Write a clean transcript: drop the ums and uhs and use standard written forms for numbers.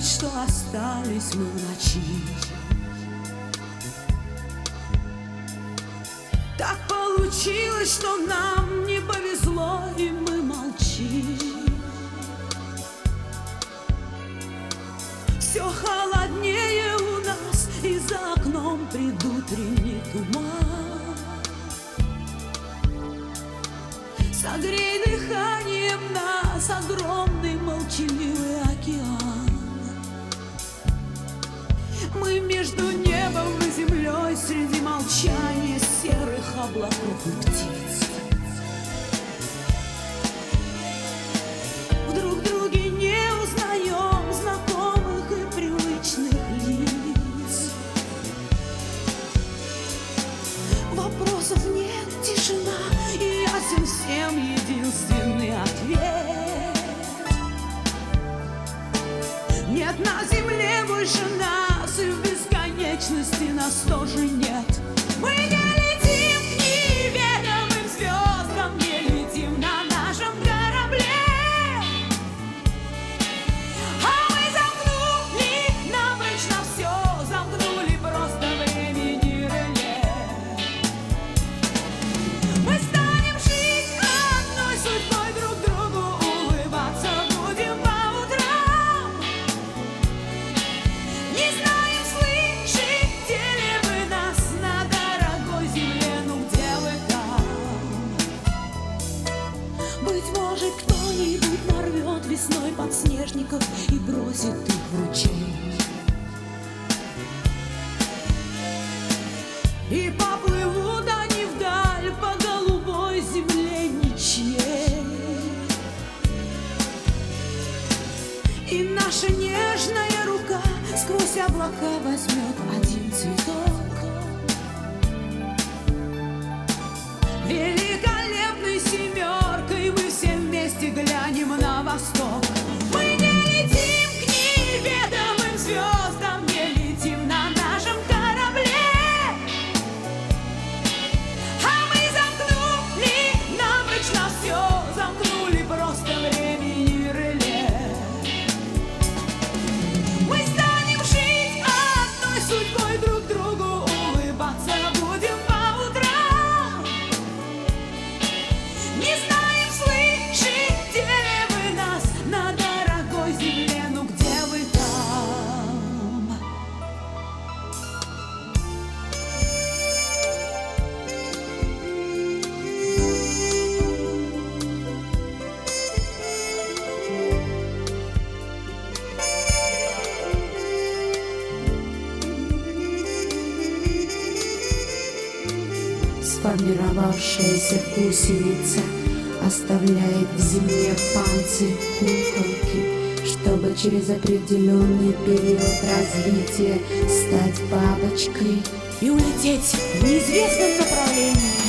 что остались мы в ночи. Так получилось, что нам не повезло, и мы молчим. Все холоднее у нас, и за окном предутренний туман. Согрей дыханием нас огромный молчаливый океан. Мы между небом и землей среди молчания серых облаков и птиц. В друг друге не узнаем знакомых и привычных лиц. Вопросов нет, тишина, и ясен всем единственный ответ. Нет на земле больше нас, и в бесконечности нас тоже нет. Мы не летим к неведомым звездам, не летим на нашем корабле, а мы замкнули навечно все, замкнули просто времени реле. Мы станем жить одной судьбой, друг другу улыбаться будем по утрам. Не знаем, слышите ли вы нас на дорогой земле, ну где вы там? Быть может, кто-нибудь нарвет весной подснежников и бросит их в ручей. И поплывут они вдаль по голубой земле ничьей. И наша нежная рука сквозь облака возьмет один цветок, великолепной семеркой мы все вместе глянем на восток. Мы не летим к неведомым звездам, не летим на нашем корабле, а мы замкнули навечно все, замкнули просто времени реле. Мы станем жить одной судьбой, друг другу улыбаться будем по утрам. Не знаем, слышите ли вы нас на дорогой земле, ну где вы там? Сформировавшаяся гусеница оставляет в земле панцирь куколки, чтобы через определенный период развития стать бабочкой И улететь в неизвестном направлении.